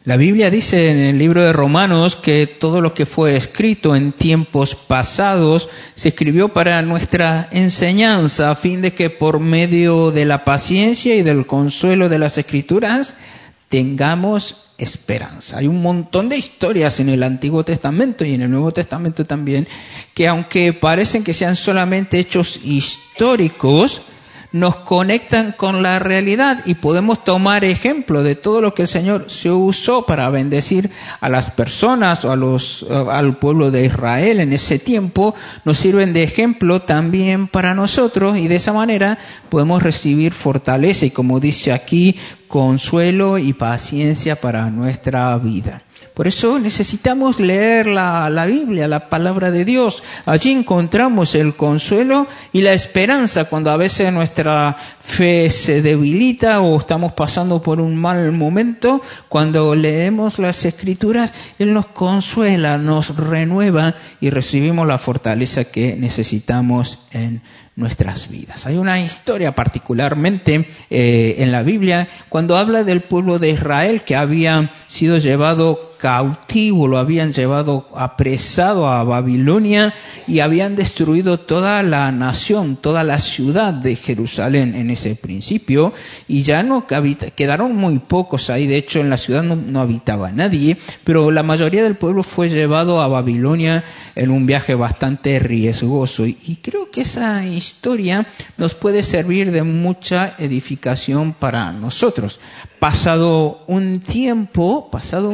La Biblia dice en el libro de Romanos que todo lo que fue escrito en tiempos pasados se escribió para nuestra enseñanza, a fin de que por medio de la paciencia y del consuelo de las Escrituras tengamos esperanza. Hay un montón de historias en el Antiguo Testamento y en el Nuevo Testamento también, que aunque parecen que sean solamente hechos históricos, nos conectan con la realidad y podemos tomar ejemplo de todo lo que el Señor se usó para bendecir a las personas o al pueblo de Israel en ese tiempo. Nos sirven de ejemplo también para nosotros y de esa manera podemos recibir fortaleza y, como dice aquí, consuelo y paciencia para nuestra vida. Por eso necesitamos leer la Biblia, la palabra de Dios. Allí encontramos el consuelo y la esperanza cuando a veces nuestra fe se debilita o estamos pasando por un mal momento. Cuando leemos las Escrituras, Él nos consuela, nos renueva y recibimos la fortaleza que necesitamos en nuestras vidas. Hay una historia particularmente en la Biblia cuando habla del pueblo de Israel que había sido llevado cautivo, lo habían llevado apresado a Babilonia y habían destruido toda la nación, toda la ciudad de Jerusalén en ese principio, y ya no quedaron muy pocos ahí. De hecho en la ciudad no habitaba nadie, pero la mayoría del pueblo fue llevado a Babilonia en un viaje bastante riesgoso, y creo que esa historia nos puede servir de mucha edificación para nosotros. Pasado un tiempo,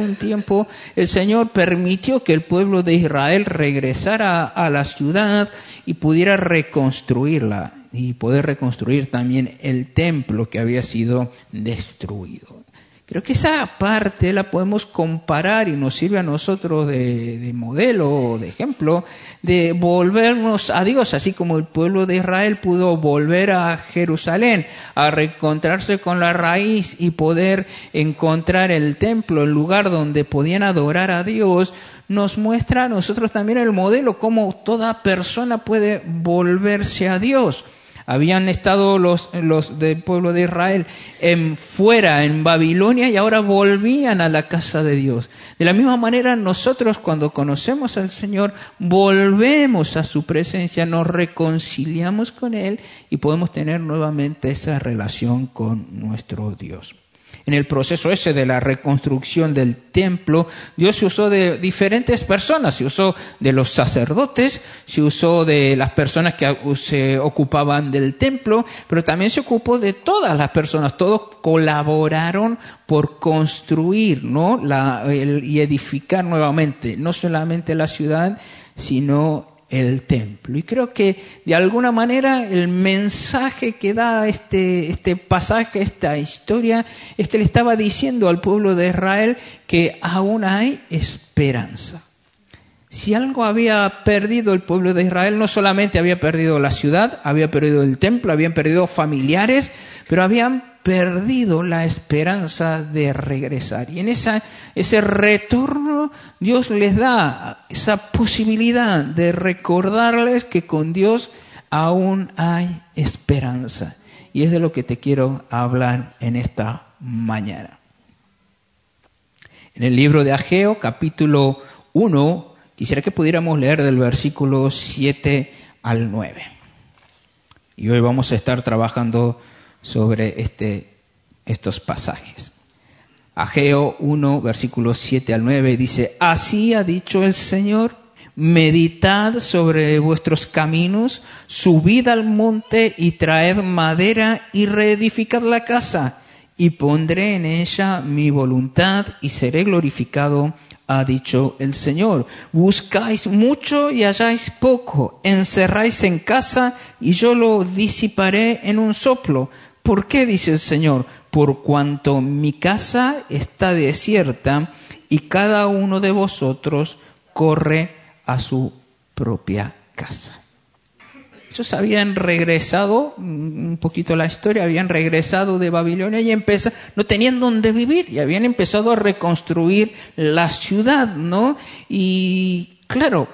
el Señor permitió que el pueblo de Israel regresara a la ciudad y pudiera reconstruirla y poder reconstruir también el templo que había sido destruido. Creo que esa parte la podemos comparar y nos sirve a nosotros de modelo, de ejemplo, de volvernos a Dios, así como el pueblo de Israel pudo volver a Jerusalén, a reencontrarse con la raíz y poder encontrar el templo, el lugar donde podían adorar a Dios. Nos muestra a nosotros también el modelo, cómo toda persona puede volverse a Dios. Habían estado los del pueblo de Israel fuera en Babilonia y ahora volvían a la casa de Dios. De la misma manera nosotros cuando conocemos al Señor volvemos a su presencia, nos reconciliamos con Él y podemos tener nuevamente esa relación con nuestro Dios. En el proceso ese de la reconstrucción del templo, Dios se usó de diferentes personas. Se usó de los sacerdotes, se usó de las personas que se ocupaban del templo, pero también se ocupó de todas las personas. Todos colaboraron por construir, ¿no? Y edificar nuevamente, no solamente la ciudad, sino el templo. Y creo que de alguna manera el mensaje que da este pasaje, esta historia, es que le estaba diciendo al pueblo de Israel que aún hay esperanza. Si algo había perdido el pueblo de Israel, no solamente había perdido la ciudad, había perdido el templo, habían perdido familiares, pero habían perdido la esperanza de regresar. Y en ese retorno Dios les da esa posibilidad de recordarles que con Dios aún hay esperanza. Y es de lo que te quiero hablar en esta mañana. En el libro de Ageo, capítulo 1, quisiera que pudiéramos leer del versículo 7 al 9. Y hoy vamos a estar trabajando sobre estos pasajes. Ageo 1, versículos 7 al 9 dice: Así ha dicho el Señor, meditad sobre vuestros caminos, subid al monte y traed madera y reedificad la casa, y pondré en ella mi voluntad y seré glorificado, ha dicho el Señor. Buscáis mucho y halláis poco, encerráis en casa y yo lo disiparé en un soplo. ¿Por qué? Dice el Señor. Por cuanto mi casa está desierta y cada uno de vosotros corre a su propia casa. Ellos habían regresado, un poquito la historia, habían regresado de Babilonia y no tenían dónde vivir y habían empezado a reconstruir la ciudad, ¿no? Y claro,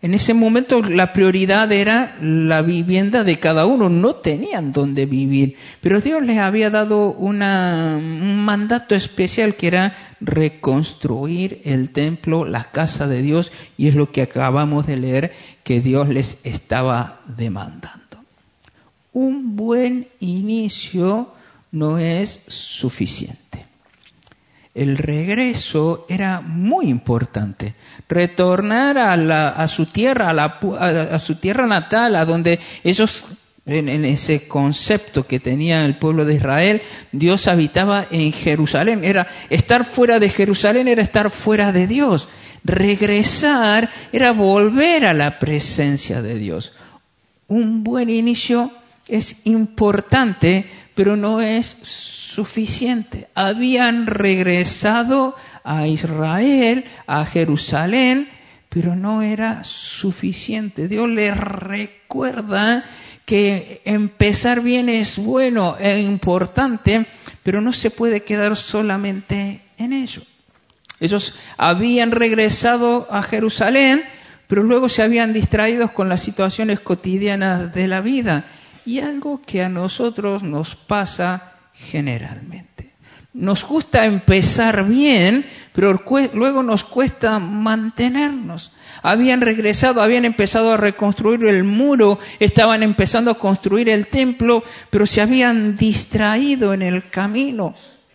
En ese momento la prioridad era la vivienda de cada uno, no tenían dónde vivir, pero Dios les había dado un mandato especial que era reconstruir el templo, la casa de Dios, y es lo que acabamos de leer que Dios les estaba demandando. Un buen inicio no es suficiente. El regreso era muy importante. Retornar a su tierra, a su tierra natal, a donde ellos, en ese concepto que tenía el pueblo de Israel, Dios habitaba en Jerusalén. Era estar fuera de Jerusalén, era estar fuera de Dios. Regresar era volver a la presencia de Dios. Un buen inicio es importante, pero no es suficiente. Habían regresado a Israel, a Jerusalén, pero no era suficiente. Dios les recuerda que empezar bien es bueno e importante, pero no se puede quedar solamente en ello. Ellos habían regresado a Jerusalén, pero luego se habían distraído con las situaciones cotidianas de la vida. Y algo que a nosotros nos pasa generalmente. Nos gusta empezar bien, pero luego nos cuesta mantenernos. Habían regresado, habían empezado a reconstruir el muro, estaban empezando a construir el templo, pero se habían distraído en el camino.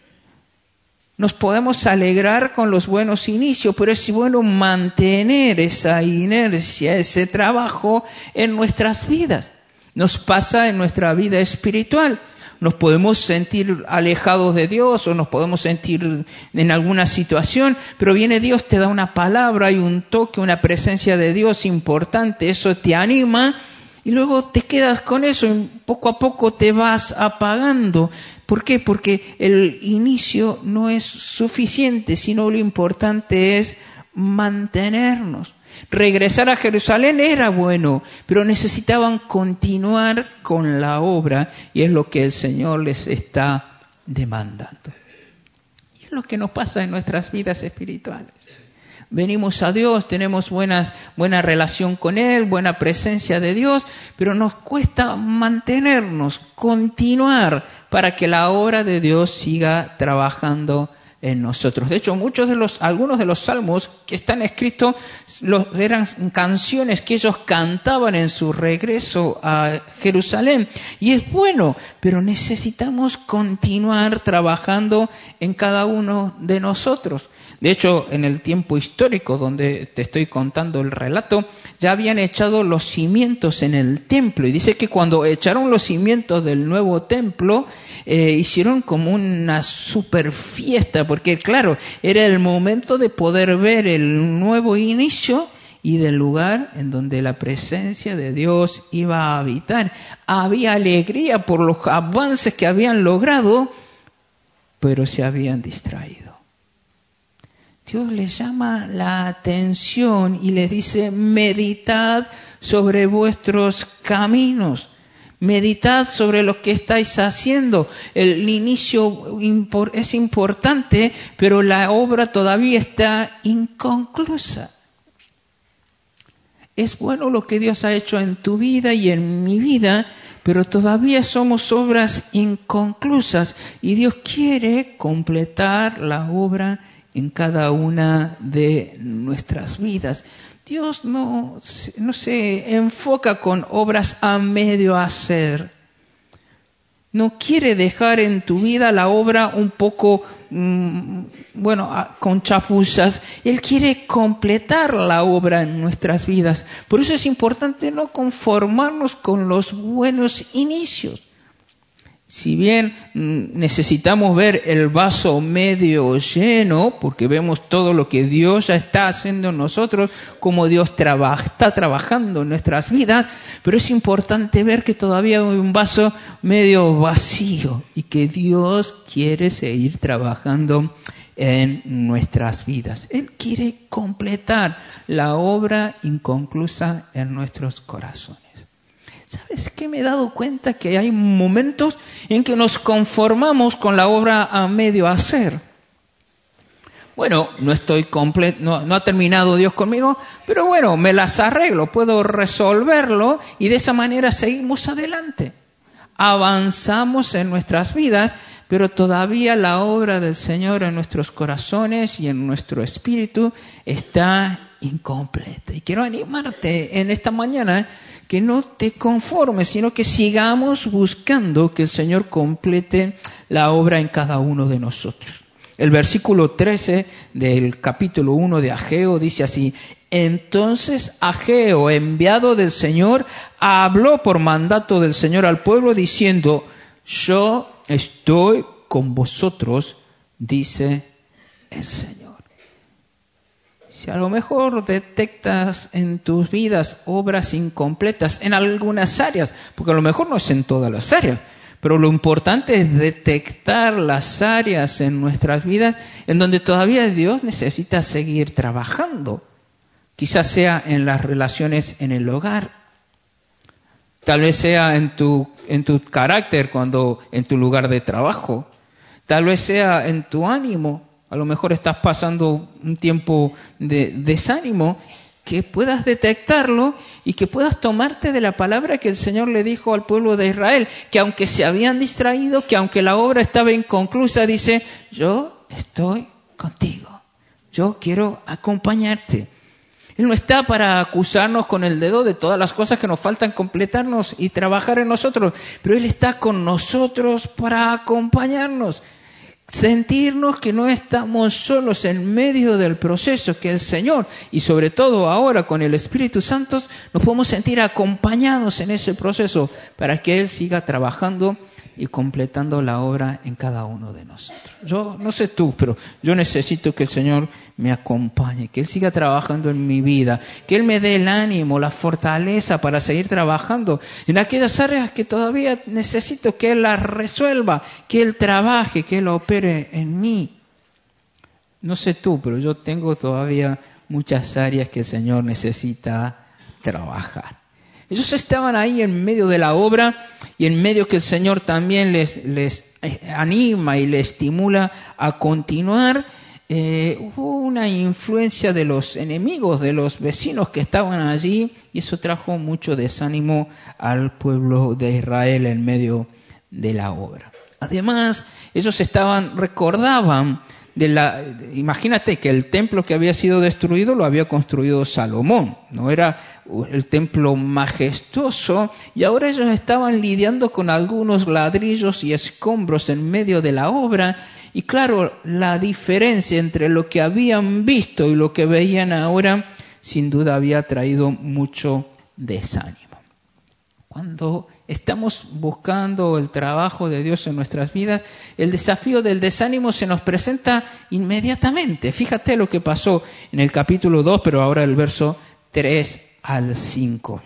Nos podemos alegrar con los buenos inicios, pero es bueno mantener esa inercia, ese trabajo en nuestras vidas. Nos pasa en nuestra vida espiritual. Nos podemos sentir alejados de Dios o nos podemos sentir en alguna situación, pero viene Dios, te da una palabra, hay un toque, una presencia de Dios importante, eso te anima y luego te quedas con eso y poco a poco te vas apagando. ¿Por qué? Porque el inicio no es suficiente, sino lo importante es mantenernos. Regresar a Jerusalén era bueno, pero necesitaban continuar con la obra y es lo que el Señor les está demandando. Y es lo que nos pasa en nuestras vidas espirituales. Venimos a Dios, tenemos buena relación con Él, buena presencia de Dios, pero nos cuesta mantenernos, continuar para que la obra de Dios siga trabajando en nosotros. De hecho, algunos de los salmos que están escritos eran canciones que ellos cantaban en su regreso a Jerusalén. Y es bueno, pero necesitamos continuar trabajando en cada uno de nosotros. De hecho, en el tiempo histórico donde te estoy contando el relato, ya habían echado los cimientos en el templo. Y dice que cuando echaron los cimientos del nuevo templo, hicieron como una super fiesta, porque claro, era el momento de poder ver el nuevo inicio y del lugar en donde la presencia de Dios iba a habitar. Había alegría por los avances que habían logrado, pero se habían distraído. Dios les llama la atención y les dice, meditad sobre vuestros caminos. Meditad sobre lo que estáis haciendo. El inicio es importante, pero la obra todavía está inconclusa. Es bueno lo que Dios ha hecho en tu vida y en mi vida, pero todavía somos obras inconclusas y Dios quiere completar la obra en cada una de nuestras vidas. Dios no se enfoca con obras a medio hacer. No quiere dejar en tu vida la obra un poco, con chapuzas. Él quiere completar la obra en nuestras vidas. Por eso es importante no conformarnos con los buenos inicios. Si bien necesitamos ver el vaso medio lleno, porque vemos todo lo que Dios ya está haciendo en nosotros, cómo Dios está trabajando en nuestras vidas, pero es importante ver que todavía hay un vaso medio vacío y que Dios quiere seguir trabajando en nuestras vidas. Él quiere completar la obra inconclusa en nuestros corazones. ¿Sabes qué? Me he dado cuenta que hay momentos en que nos conformamos con la obra a medio hacer. bueno, no estoy completo, no ha terminado Dios conmigo, pero bueno, me las arreglo, puedo resolverlo y de esa manera seguimos adelante. Avanzamos en nuestras vidas, pero todavía la obra del Señor en nuestros corazones y en nuestro espíritu está incompleta. Y quiero animarte en esta mañana que no te conformes, sino que sigamos buscando que el Señor complete la obra en cada uno de nosotros. El versículo 13 del capítulo 1 de Ageo dice así: entonces Ageo, enviado del Señor, habló por mandato del Señor al pueblo diciendo: yo estoy con vosotros, dice el Señor. Si a lo mejor detectas en tus vidas obras incompletas en algunas áreas, porque a lo mejor no es en todas las áreas, pero lo importante es detectar las áreas en nuestras vidas en donde todavía Dios necesita seguir trabajando. Quizás sea en las relaciones en el hogar, tal vez sea en tu carácter en tu lugar de trabajo, tal vez sea en tu ánimo. A lo mejor estás pasando un tiempo de desánimo, que puedas detectarlo y que puedas tomarte de la palabra que el Señor le dijo al pueblo de Israel, que aunque se habían distraído, que aunque la obra estaba inconclusa, dice: yo estoy contigo, yo quiero acompañarte. Él no está para acusarnos con el dedo de todas las cosas que nos faltan completarnos y trabajar en nosotros, pero Él está con nosotros para acompañarnos. Sentirnos que no estamos solos en medio del proceso, que el Señor, y sobre todo ahora con el Espíritu Santo, nos podemos sentir acompañados en ese proceso para que Él siga trabajando y completando la obra en cada uno de nosotros. Yo no sé tú, pero yo necesito que el Señor me acompañe, que Él siga trabajando en mi vida, que Él me dé el ánimo, la fortaleza para seguir trabajando en aquellas áreas que todavía necesito que Él las resuelva, que Él trabaje, que Él opere en mí. No sé tú, pero yo tengo todavía muchas áreas que el Señor necesita trabajar. Ellos estaban ahí en medio de la obra y en medio que el Señor también les anima y les estimula a continuar. Hubo una influencia de los enemigos, de los vecinos que estaban allí, y eso trajo mucho desánimo al pueblo de Israel en medio de la obra. Además, ellos recordaban imagínate que el templo que había sido destruido lo había construido Salomón, no era el templo majestuoso, y ahora ellos estaban lidiando con algunos ladrillos y escombros en medio de la obra. Y claro, la diferencia entre lo que habían visto y lo que veían ahora, sin duda había traído mucho desánimo. Cuando estamos buscando el trabajo de Dios en nuestras vidas, el desafío del desánimo se nos presenta inmediatamente. Fíjate lo que pasó en el capítulo 2, pero ahora el verso 3 al 5.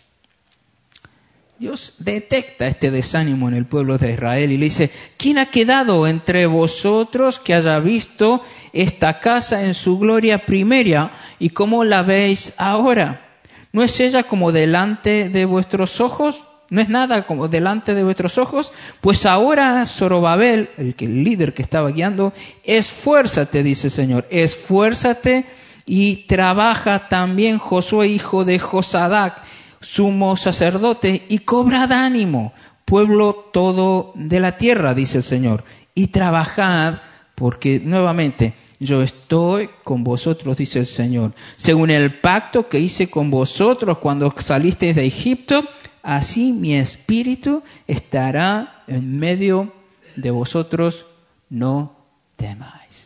Dios detecta este desánimo en el pueblo de Israel y le dice: ¿quién ha quedado entre vosotros que haya visto esta casa en su gloria primera y cómo la veis ahora? ¿No es ella como delante de vuestros ojos? ¿No es nada como delante de vuestros ojos? Pues ahora Zorobabel, el líder que estaba guiando, esfuérzate, dice el Señor, esfuérzate y trabaja también Josué, hijo de Josadac, sumo sacerdote, y cobrad ánimo, pueblo todo de la tierra, dice el Señor, y trabajad, porque nuevamente yo estoy con vosotros, dice el Señor, según el pacto que hice con vosotros cuando salisteis de Egipto, así mi espíritu estará en medio de vosotros, no temáis.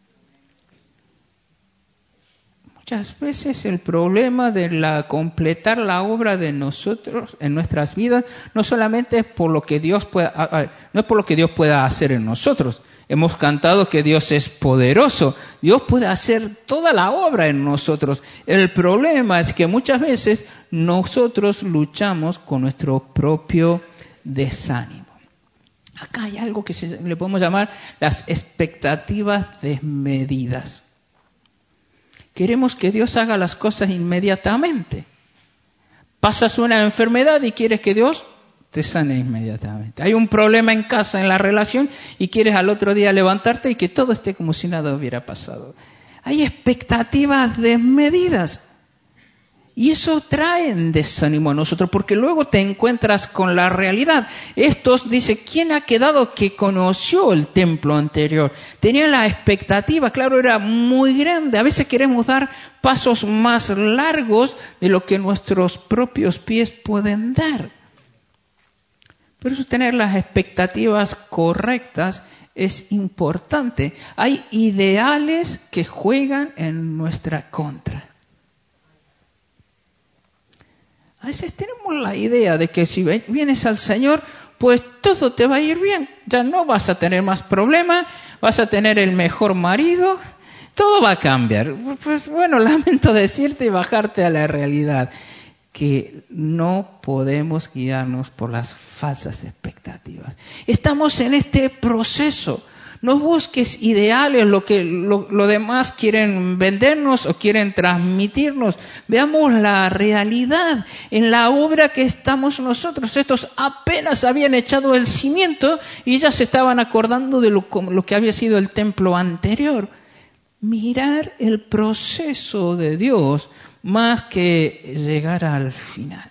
Muchas veces el problema de completar la obra de nosotros en nuestras vidas no solamente es por lo que Dios no es por lo que Dios pueda hacer en nosotros. Hemos cantado que Dios es poderoso. Dios puede hacer toda la obra en nosotros. El problema es que muchas veces nosotros luchamos con nuestro propio desánimo. Acá hay algo que le podemos llamar las expectativas desmedidas. Queremos que Dios haga las cosas inmediatamente. Pasas una enfermedad y quieres que Dios te sana inmediatamente. Hay un problema en casa, en la relación, y quieres al otro día levantarte y que todo esté como si nada hubiera pasado. Hay expectativas desmedidas. Y eso trae desánimo a nosotros, porque luego te encuentras con la realidad. Estos, dice, ¿quién ha quedado que conoció el templo anterior? Tenía la expectativa, claro, era muy grande. A veces queremos dar pasos más largos de lo que nuestros propios pies pueden dar. Por eso tener las expectativas correctas es importante. Hay ideales que juegan en nuestra contra. A veces tenemos la idea de que si vienes al Señor, pues todo te va a ir bien. Ya no vas a tener más problemas, vas a tener el mejor marido, todo va a cambiar. Pues bueno, lamento decirte y bajarte a la realidad, que no podemos guiarnos por las falsas expectativas. Estamos en este proceso. No busques ideales, lo demás quieren vendernos o quieren transmitirnos. Veamos la realidad en la obra que estamos nosotros. Estos apenas habían echado el cimiento y ya se estaban acordando de lo que había sido el templo anterior. Mirar el proceso de Dios más que llegar al final.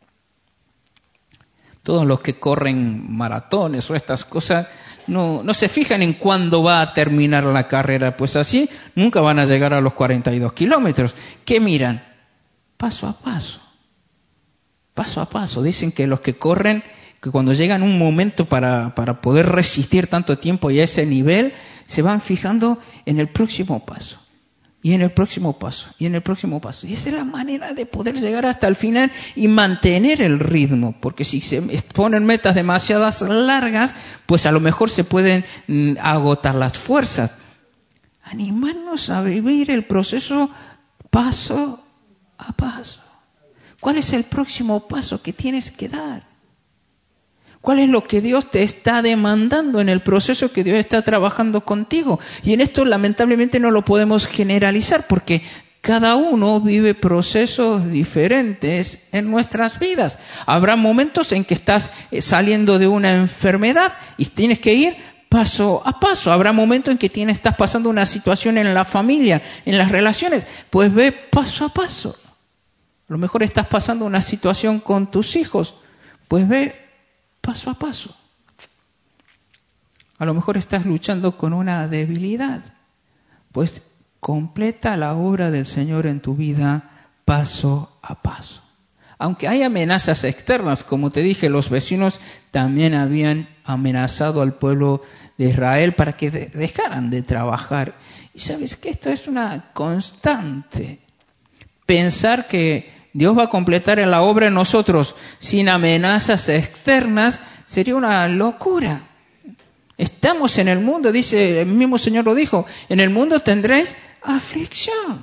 Todos los que corren maratones o estas cosas no se fijan en cuándo va a terminar la carrera, pues así nunca van a llegar a los 42 kilómetros. ¿Qué miran? Paso a paso. Paso a paso. Dicen que los que corren, que cuando llegan un momento para poder resistir tanto tiempo y a ese nivel, se van fijando en el próximo paso. Y en el próximo paso, y en el próximo paso. Y esa es la manera de poder llegar hasta el final y mantener el ritmo. Porque si se ponen metas demasiadas largas, pues a lo mejor se pueden agotar las fuerzas. Animarnos a vivir el proceso paso a paso. ¿Cuál es el próximo paso que tienes que dar? ¿Cuál es lo que Dios te está demandando en el proceso que Dios está trabajando contigo? Y en esto lamentablemente no lo podemos generalizar porque cada uno vive procesos diferentes en nuestras vidas. Habrá momentos en que estás saliendo de una enfermedad y tienes que ir paso a paso. Habrá momentos en que estás pasando una situación en la familia, en las relaciones. Pues ve paso a paso. A lo mejor estás pasando una situación con tus hijos. Pues ve paso a paso. A lo mejor estás luchando con una debilidad. Pues completa la obra del Señor en tu vida paso a paso. Aunque hay amenazas externas, como te dije, los vecinos también habían amenazado al pueblo de Israel para que dejaran de trabajar. Y sabes que esto es una constante. Pensar que Dios va a completar la obra en nosotros sin amenazas externas sería una locura. Estamos en el mundo, dice, el mismo Señor lo dijo, en el mundo tendréis aflicción.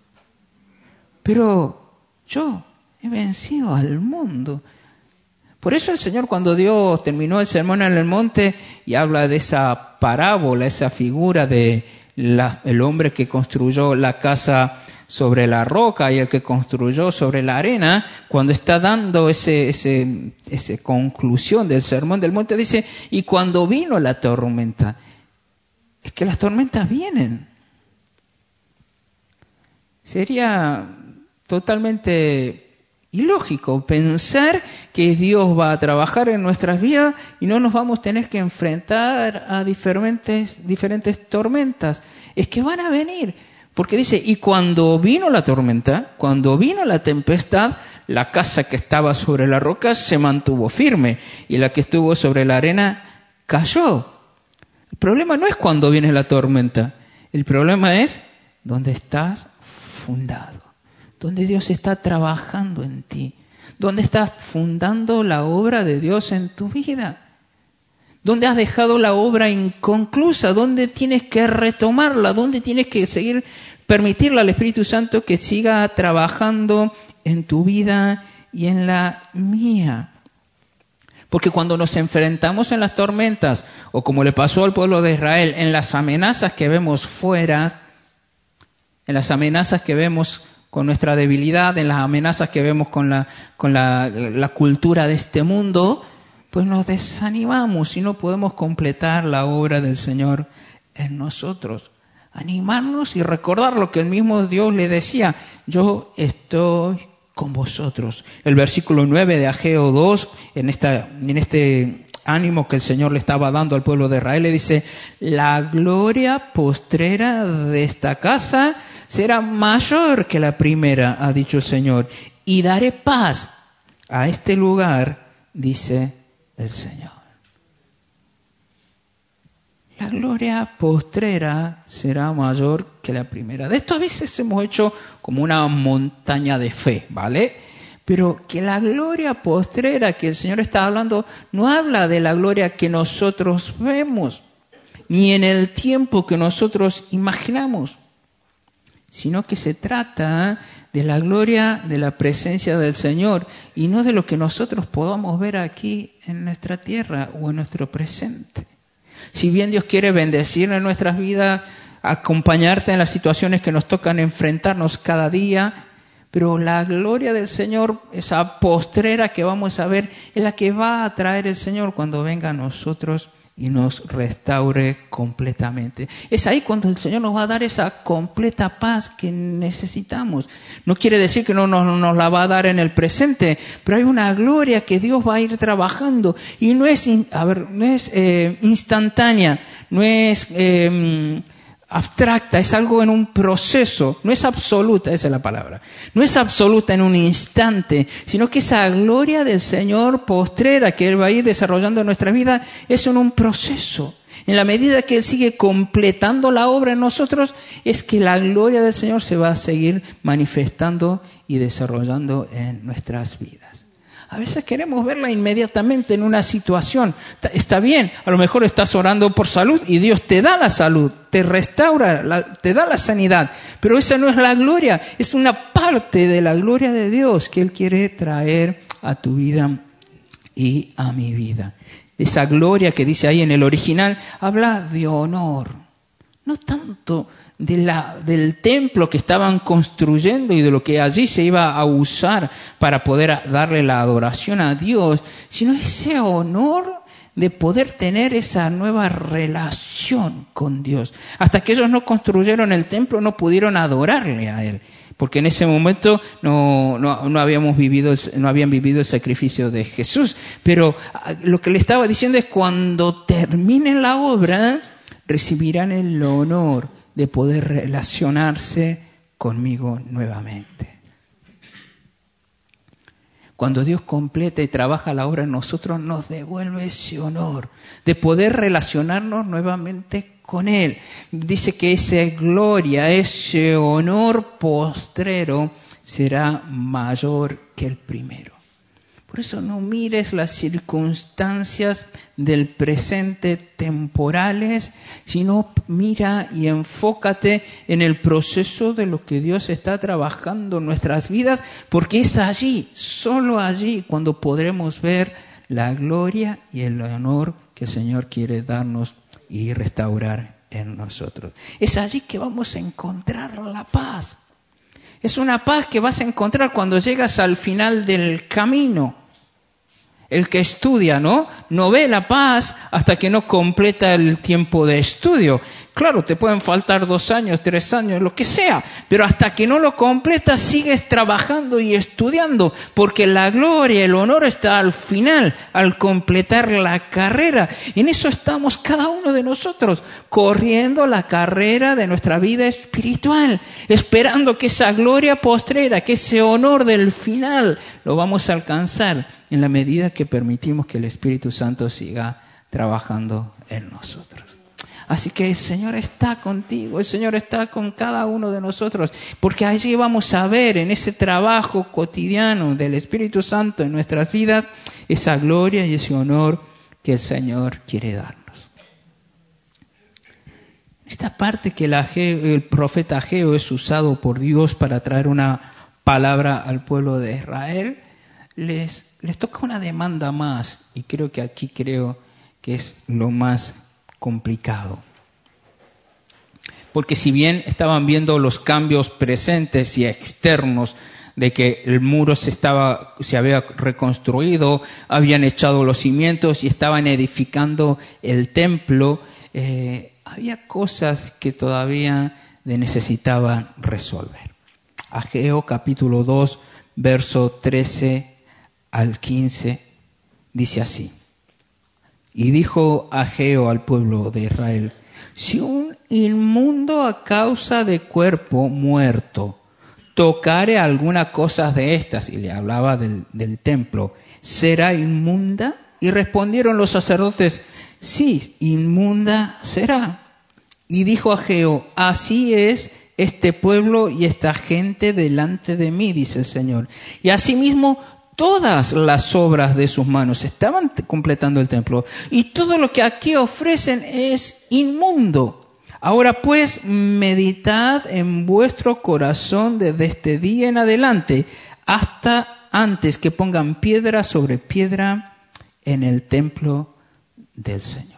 Pero yo he vencido al mundo. Por eso el Señor, cuando Dios terminó el sermón en el monte y habla de esa parábola, esa figura de el hombre que construyó la casa sobre la roca y el que construyó sobre la arena, cuando está dando ese conclusión del sermón del monte, dice, y cuando vino la tormenta, es que las tormentas vienen. Sería totalmente ilógico pensar que Dios va a trabajar en nuestras vidas y no nos vamos a tener que enfrentar a diferentes tormentas. Es que van a venir. Porque dice, y cuando vino la tormenta, cuando vino la tempestad, la casa que estaba sobre la roca se mantuvo firme y la que estuvo sobre la arena cayó. El problema no es cuando viene la tormenta, el problema es dónde estás fundado, dónde Dios está trabajando en ti, dónde estás fundando la obra de Dios en tu vida. ¿Dónde has dejado la obra inconclusa? ¿Dónde tienes que retomarla? ¿Dónde tienes que seguir, permitirle al Espíritu Santo que siga trabajando en tu vida y en la mía? Porque cuando nos enfrentamos en las tormentas, o como le pasó al pueblo de Israel, en las amenazas que vemos fuera, en las amenazas que vemos con nuestra debilidad, en las amenazas que vemos con la cultura de este mundo, pues nos desanimamos y no podemos completar la obra del Señor en nosotros. Animarnos y recordar lo que el mismo Dios le decía: yo estoy con vosotros. El versículo 9 de Ageo 2, en este ánimo que el Señor le estaba dando al pueblo de Israel, le dice: la gloria postrera de esta casa será mayor que la primera, ha dicho el Señor, y daré paz a este lugar, dice el Señor. La gloria postrera será mayor que la primera. De esto a veces hemos hecho como una montaña de fe, ¿vale? Pero que la gloria postrera que el Señor está hablando no habla de la gloria que nosotros vemos, ni en el tiempo que nosotros imaginamos, sino que se trata de la gloria de la presencia del Señor y no de lo que nosotros podamos ver aquí en nuestra tierra o en nuestro presente. Si bien Dios quiere bendecir en nuestras vidas, acompañarte en las situaciones que nos tocan enfrentarnos cada día, pero la gloria del Señor, esa postrera que vamos a ver, es la que va a traer el Señor cuando venga a nosotros y nos restaure completamente. Es ahí cuando el Señor nos va a dar esa completa paz que necesitamos. No quiere decir que no nos la va a dar en el presente, pero hay una gloria que Dios va a ir trabajando y no es instantánea, no es abstracta, es algo en un proceso, no es absoluta, esa es la palabra, no es absoluta en un instante, sino que esa gloria del Señor postrera que Él va a ir desarrollando en nuestra vida es en un proceso. En la medida que Él sigue completando la obra en nosotros, es que la gloria del Señor se va a seguir manifestando y desarrollando en nuestras vidas. A veces queremos verla inmediatamente en una situación. Está bien, a lo mejor estás orando por salud y Dios te da la salud, te restaura, te da la sanidad. Pero esa no es la gloria, es una parte de la gloria de Dios que Él quiere traer a tu vida y a mi vida. Esa gloria que dice ahí en el original habla de honor, no tanto del templo que estaban construyendo y de lo que allí se iba a usar para poder darle la adoración a Dios, sino ese honor de poder tener esa nueva relación con Dios. Hasta que ellos no construyeron el templo, no pudieron adorarle a Él, porque en ese momento no habían vivido el sacrificio de Jesús. Pero lo que le estaba diciendo es: cuando terminen la obra, recibirán el honor de poder relacionarse conmigo nuevamente. Cuando Dios completa y trabaja la obra en nosotros, nos devuelve ese honor de poder relacionarnos nuevamente con Él. Dice que esa gloria, ese honor postrero será mayor que el primero. Por eso no mires las circunstancias del presente temporales, sino mira y enfócate en el proceso de lo que Dios está trabajando en nuestras vidas, porque es allí, solo allí, cuando podremos ver la gloria y el honor que el Señor quiere darnos y restaurar en nosotros. Es allí que vamos a encontrar la paz. Es una paz que vas a encontrar cuando llegas al final del camino. El que estudia, no ve la paz hasta que no completa el tiempo de estudio. Claro, te pueden faltar 2 años, 3 años, lo que sea, pero hasta que no lo completas sigues trabajando y estudiando, porque la gloria, el honor está al final, al completar la carrera. En eso estamos cada uno de nosotros, corriendo la carrera de nuestra vida espiritual, esperando que esa gloria postrera, que ese honor del final lo vamos a alcanzar en la medida que permitimos que el Espíritu Santo siga trabajando en nosotros. Así que el Señor está contigo, el Señor está con cada uno de nosotros, porque allí vamos a ver en ese trabajo cotidiano del Espíritu Santo en nuestras vidas esa gloria y ese honor que el Señor quiere darnos. Esta parte que el profeta Ageo es usado por Dios para traer una palabra al pueblo de Israel, les toca una demanda más, y creo que es lo más complicado. Porque si bien estaban viendo los cambios presentes y externos de que el muro se había reconstruido, habían echado los cimientos y estaban edificando el templo. Había cosas que todavía necesitaban resolver. Ageo capítulo 2, verso 13 al 15, dice así. Y dijo Ageo al pueblo de Israel: si un inmundo a causa de cuerpo muerto tocare alguna cosa de estas, y le hablaba del templo, ¿será inmunda? Y respondieron los sacerdotes: sí, inmunda será. Y dijo Ageo: así es este pueblo y esta gente delante de mí, dice el Señor. Y asimismo todas las obras de sus manos estaban completando el templo, y todo lo que aquí ofrecen es inmundo. Ahora pues, meditad en vuestro corazón desde este día en adelante, hasta antes que pongan piedra sobre piedra en el templo del Señor.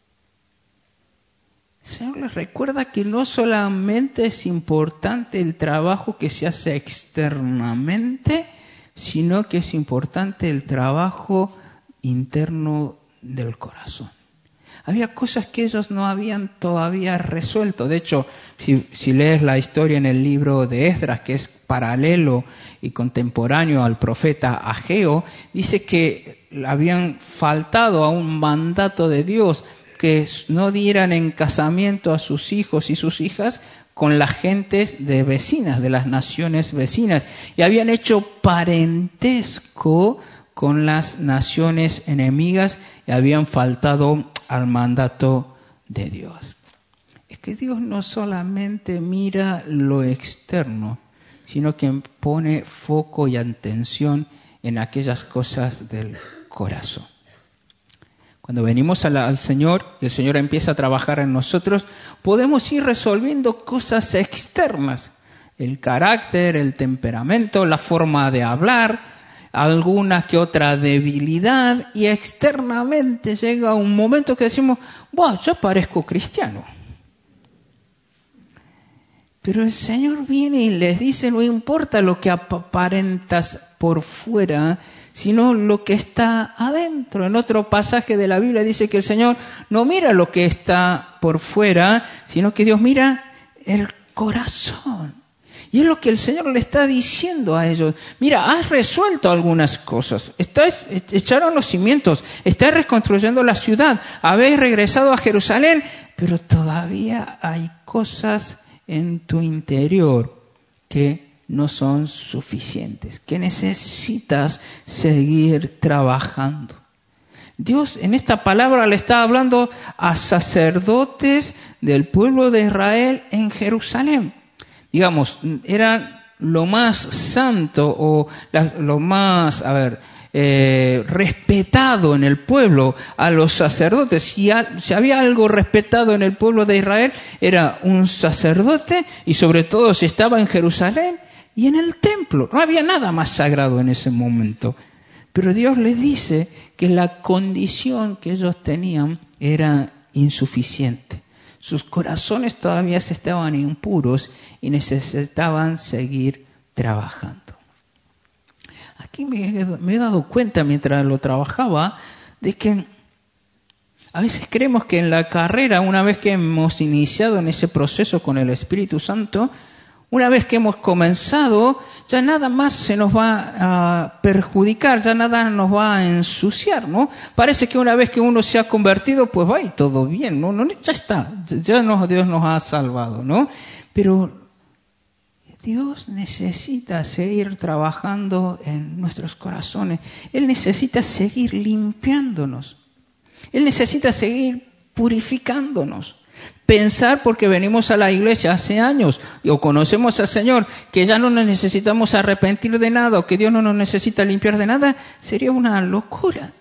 El Señor les recuerda que no solamente es importante el trabajo que se hace externamente, sino que es importante el trabajo interno del corazón. Había cosas que ellos no habían todavía resuelto. De hecho, si lees la historia en el libro de Esdras, que es paralelo y contemporáneo al profeta Ageo, dice que habían faltado a un mandato de Dios, que no dieran en casamiento a sus hijos y sus hijas con las gentes de vecinas, de las naciones vecinas, y habían hecho parentesco con las naciones enemigas y habían faltado al mandato de Dios. Es que Dios no solamente mira lo externo, sino que pone foco y atención en aquellas cosas del corazón. Cuando venimos al Señor, y el Señor empieza a trabajar en nosotros, podemos ir resolviendo cosas externas. El carácter, el temperamento, la forma de hablar, alguna que otra debilidad, y externamente llega un momento que decimos: ¡wow! Yo parezco cristiano. Pero el Señor viene y les dice: no importa lo que aparentas por fuera, sino lo que está adentro. En otro pasaje de la Biblia dice que el Señor no mira lo que está por fuera, sino que Dios mira el corazón. Y es lo que el Señor le está diciendo a ellos: mira, has resuelto algunas cosas, echaron los cimientos, estás reconstruyendo la ciudad, habéis regresado a Jerusalén, pero todavía hay cosas en tu interior que no son suficientes, que necesitas seguir trabajando. Dios en esta palabra le está hablando a sacerdotes del pueblo de Israel en Jerusalén. Digamos, eran lo más santo o lo más, respetado en el pueblo a los sacerdotes. Si había algo respetado en el pueblo de Israel, era un sacerdote, y sobre todo si estaba en Jerusalén y en el templo. No había nada más sagrado en ese momento. Pero Dios les dice que la condición que ellos tenían era insuficiente. Sus corazones todavía estaban impuros y necesitaban seguir trabajando. Aquí me he dado cuenta mientras lo trabajaba de que a veces creemos que en la carrera, una vez que hemos iniciado en ese proceso con el Espíritu Santo, una vez que hemos comenzado, ya nada más se nos va a perjudicar, ya nada nos va a ensuciar, ¿no? Parece que una vez que uno se ha convertido, pues va y todo bien, ¿no? Ya está, Dios nos ha salvado, ¿no? Pero Dios necesita seguir trabajando en nuestros corazones. Él necesita seguir limpiándonos. Él necesita seguir purificándonos. Pensar porque venimos a la iglesia hace años o conocemos al Señor que ya no nos necesitamos arrepentir de nada o que Dios no nos necesita limpiar de nada, sería una locura.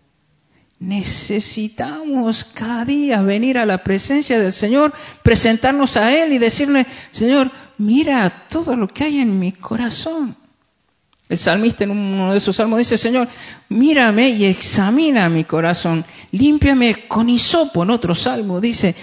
Necesitamos cada día venir a la presencia del Señor, presentarnos a Él y decirle: Señor, mira todo lo que hay en mi corazón. El salmista en uno de sus salmos dice: Señor, mírame y examina mi corazón, límpiame con hisopo. En otro salmo dice: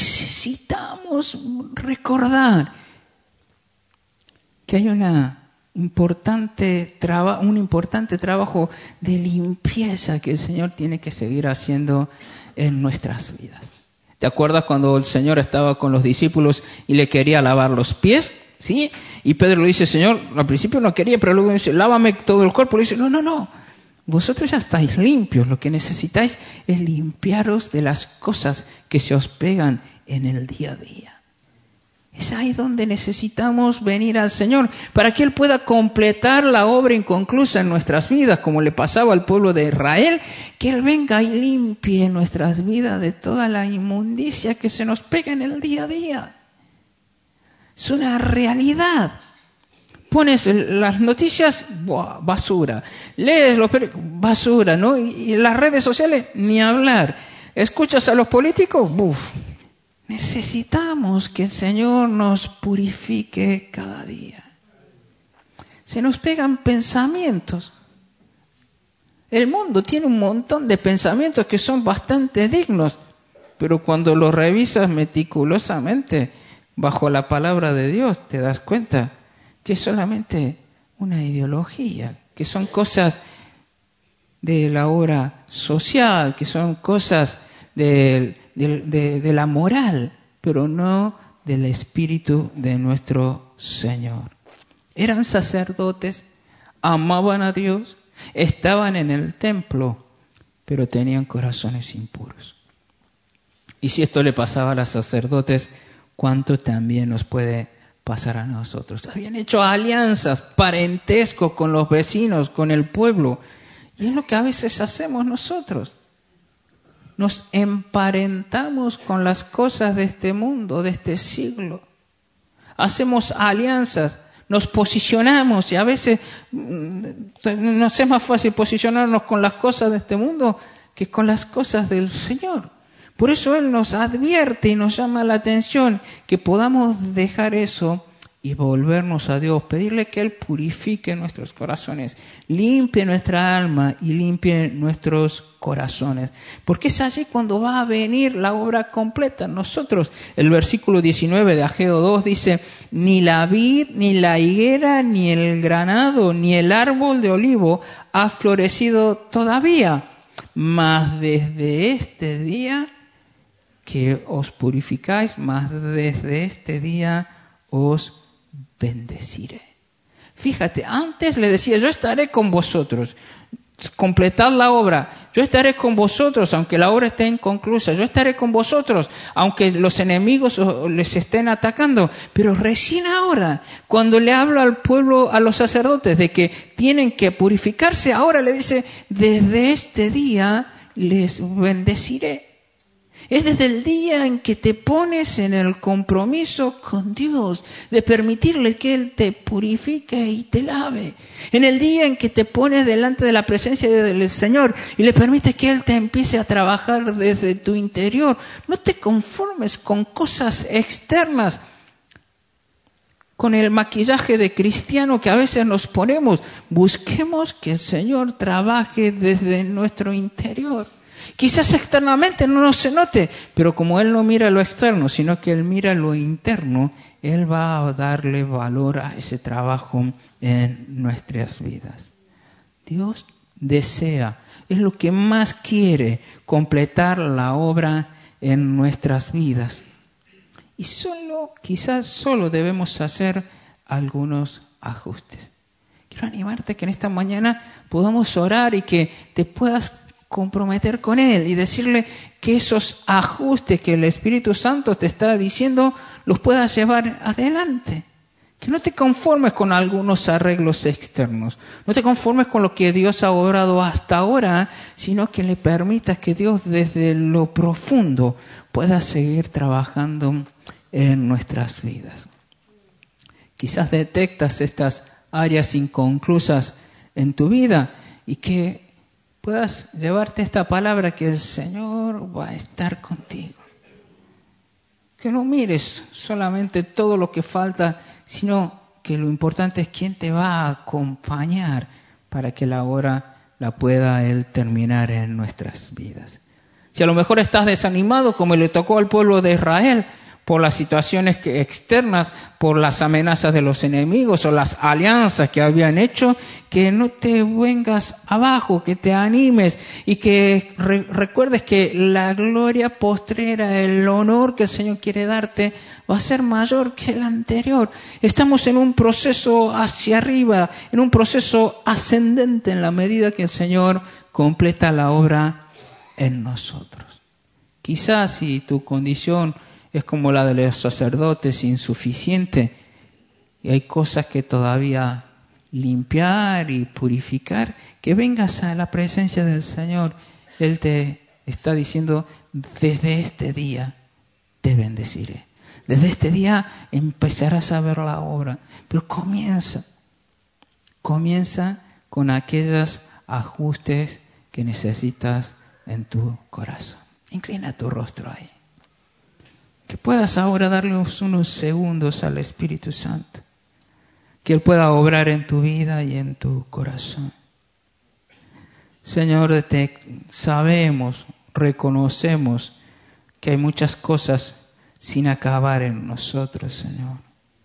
necesitamos recordar que hay una importante trabajo de limpieza que el Señor tiene que seguir haciendo en nuestras vidas. ¿Te acuerdas cuando el Señor estaba con los discípulos y le quería lavar los pies? ¿Sí? Y Pedro le dice, Señor, al principio no quería, pero luego dice, lávame todo el cuerpo. Le dice, no. Vosotros ya estáis limpios. Lo que necesitáis es limpiaros de las cosas que se os pegan en el día a día. Es ahí donde necesitamos venir al Señor, para que Él pueda completar la obra inconclusa en nuestras vidas, como le pasaba al pueblo de Israel, que Él venga y limpie nuestras vidas de toda la inmundicia que se nos pega en el día a día. Es una realidad. Pones las noticias, basura. Lees los periódicos, basura, ¿no? Y las redes sociales, ni hablar. Escuchas a los políticos, Necesitamos que el Señor nos purifique cada día. Se nos pegan pensamientos. El mundo tiene un montón de pensamientos que son bastante dignos, pero cuando los revisas meticulosamente bajo la palabra de Dios, te das cuenta que es solamente una ideología, que son cosas de la obra social, que son cosas de la moral, pero no del espíritu de nuestro Señor. Eran sacerdotes, amaban a Dios, estaban en el templo, pero tenían corazones impuros. Y si esto le pasaba a los sacerdotes, ¿cuánto también nos puede pasar a nosotros? Habían hecho alianzas, parentesco con los vecinos, con el pueblo. Y es lo que a veces hacemos nosotros. Nos emparentamos con las cosas de este mundo, de este siglo. Hacemos alianzas, nos posicionamos y a veces nos es más fácil posicionarnos con las cosas de este mundo que con las cosas del Señor. Por eso Él nos advierte y nos llama la atención que podamos dejar eso y volvernos a Dios, pedirle que Él purifique nuestros corazones, limpie nuestra alma y limpie nuestros corazones. Porque es allí cuando va a venir la obra completa en nosotros. El versículo 19 de Ageo 2 dice, ni la vid, ni la higuera, ni el granado, ni el árbol de olivo ha florecido todavía, mas desde este día que os purificáis, mas desde este día os bendeciré. Fíjate, antes le decía, yo estaré con vosotros, completad la obra, yo estaré con vosotros aunque la obra esté inconclusa, yo estaré con vosotros aunque los enemigos les estén atacando, pero recién ahora, cuando le hablo al pueblo, a los sacerdotes de que tienen que purificarse, ahora le dice, desde este día les bendeciré. Es desde el día en que te pones en el compromiso con Dios de permitirle que Él te purifique y te lave. En el día en que te pones delante de la presencia del Señor y le permites que Él te empiece a trabajar desde tu interior. No te conformes con cosas externas, con el maquillaje de cristiano que a veces nos ponemos. Busquemos que el Señor trabaje desde nuestro interior. Quizás externamente no se note, pero como Él no mira lo externo, sino que Él mira lo interno, Él va a darle valor a ese trabajo en nuestras vidas. Dios desea, es lo que más quiere, completar la obra en nuestras vidas. Y quizás solo debemos hacer algunos ajustes. Quiero animarte que en esta mañana podamos orar y que te puedas comprometer con Él y decirle que esos ajustes que el Espíritu Santo te está diciendo los puedas llevar adelante. Que no te conformes con algunos arreglos externos. No te conformes con lo que Dios ha obrado hasta ahora, sino que le permitas que Dios desde lo profundo pueda seguir trabajando en nuestras vidas. Quizás detectas estas áreas inconclusas en tu vida y que puedas llevarte esta palabra que el Señor va a estar contigo. Que no mires solamente todo lo que falta, sino que lo importante es quién te va a acompañar para que la obra la pueda Él terminar en nuestras vidas. Si a lo mejor estás desanimado, como le tocó al pueblo de Israel, por las situaciones externas, por las amenazas de los enemigos o las alianzas que habían hecho, que no te vengas abajo, que te animes y que recuerdes que la gloria postrera, el honor que el Señor quiere darte, va a ser mayor que el anterior. Estamos en un proceso hacia arriba, en un proceso ascendente en la medida que el Señor completa la obra en nosotros. Quizás si tu condición es como la de los sacerdotes, insuficiente, y hay cosas que todavía limpiar y purificar, que vengas a la presencia del Señor. Él te está diciendo, desde este día te bendeciré. Desde este día empezarás a ver la obra. Pero comienza con aquellos ajustes que necesitas en tu corazón. Inclina tu rostro ahí. Que puedas ahora darle unos segundos al Espíritu Santo. Que Él pueda obrar en tu vida y en tu corazón. Señor, sabemos, reconocemos que hay muchas cosas sin acabar en nosotros, Señor.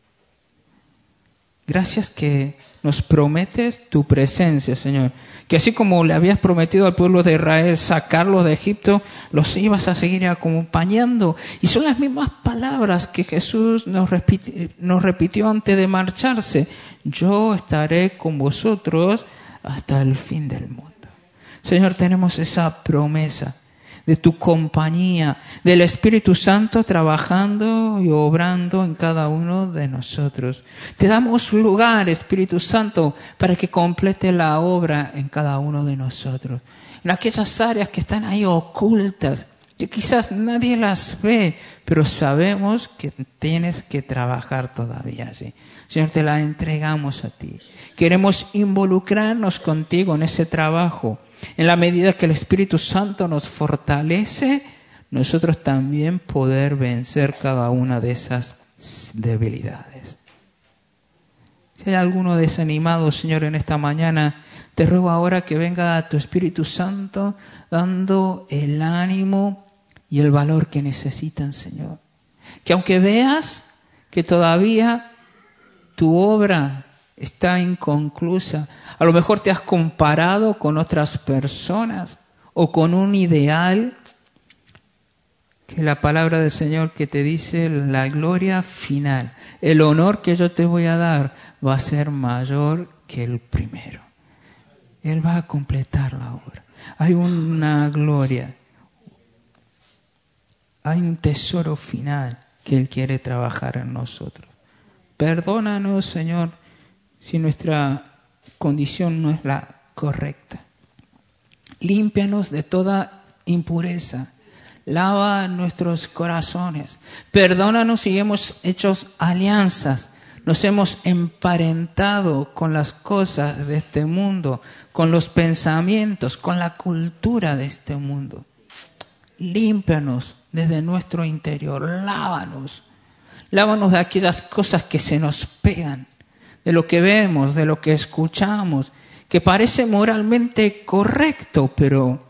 Gracias que nos prometes tu presencia, Señor. Que así como le habías prometido al pueblo de Israel sacarlos de Egipto, los ibas a seguir acompañando. Y son las mismas palabras que Jesús nos repitió antes de marcharse. Yo estaré con vosotros hasta el fin del mundo. Señor, tenemos esa promesa de tu compañía, del Espíritu Santo trabajando y obrando en cada uno de nosotros. Te damos lugar, Espíritu Santo, para que complete la obra en cada uno de nosotros. En aquellas áreas que están ahí ocultas, que quizás nadie las ve, pero sabemos que tienes que trabajar todavía allí. Señor, te la entregamos a ti. Queremos involucrarnos contigo en ese trabajo. En la medida que el Espíritu Santo nos fortalece, nosotros también poder vencer cada una de esas debilidades. Si hay alguno desanimado, Señor, en esta mañana, te ruego ahora que venga tu Espíritu Santo dando el ánimo y el valor que necesitan, Señor. Que aunque veas que todavía tu obra está inconclusa, a lo mejor te has comparado con otras personas o con un ideal, que la palabra del Señor que te dice la gloria final, el honor que yo te voy a dar va a ser mayor que el primero. Él va a completar la obra. Hay una gloria, hay un tesoro final que Él quiere trabajar en nosotros. Perdónanos, Señor, si nuestra condición no es la correcta. Límpianos de toda impureza. Lava nuestros corazones. Perdónanos si hemos hecho alianzas. Nos hemos emparentado con las cosas de este mundo, con los pensamientos, con la cultura de este mundo. Límpianos desde nuestro interior. Lávanos. Lávanos de aquellas cosas que se nos pegan, de lo que vemos, de lo que escuchamos, que parece moralmente correcto, pero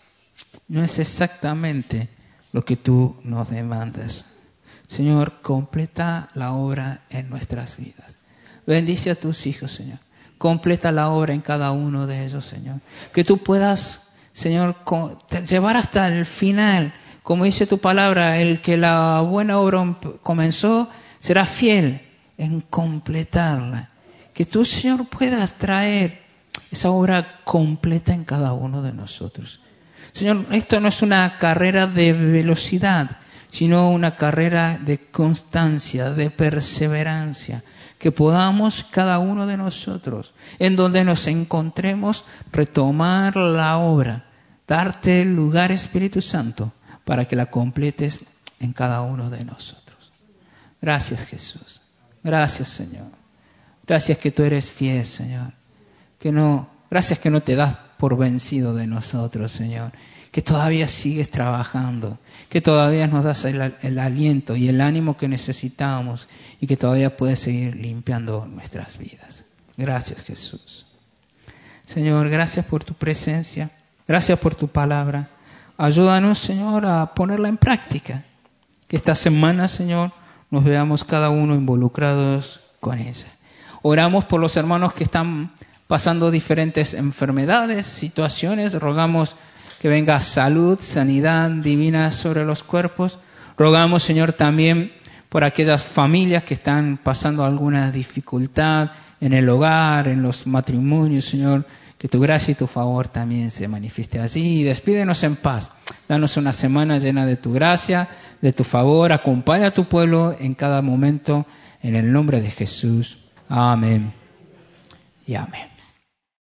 no es exactamente lo que tú nos demandas. Señor, completa la obra en nuestras vidas. Bendice a tus hijos, Señor. Completa la obra en cada uno de ellos, Señor. Que tú puedas, Señor, llevar hasta el final. Como dice tu palabra, el que la buena obra comenzó será fiel en completarla. Que tú, Señor, puedas traer esa obra completa en cada uno de nosotros. Señor, esto no es una carrera de velocidad, sino una carrera de constancia, de perseverancia. Que podamos cada uno de nosotros, en donde nos encontremos, retomar la obra, darte el lugar, Espíritu Santo, para que la completes en cada uno de nosotros. Gracias, Jesús. Gracias, Señor. Gracias que tú eres fiel, Señor. Gracias que no te das por vencido de nosotros, Señor. Que todavía sigues trabajando. Que todavía nos das el aliento y el ánimo que necesitamos. Y que todavía puedes seguir limpiando nuestras vidas. Gracias, Jesús. Señor, gracias por tu presencia. Gracias por tu palabra. Ayúdanos, Señor, a ponerla en práctica. Que esta semana, Señor, nos veamos cada uno involucrados con ella. Oramos por los hermanos que están pasando diferentes enfermedades, situaciones. Rogamos que venga salud, sanidad divina sobre los cuerpos. Rogamos, Señor, también por aquellas familias que están pasando alguna dificultad en el hogar, en los matrimonios, Señor. Que tu gracia y tu favor también se manifieste allí. Y despídenos en paz. Danos una semana llena de tu gracia, de tu favor. Acompaña a tu pueblo en cada momento. En el nombre de Jesús. Amén y amén.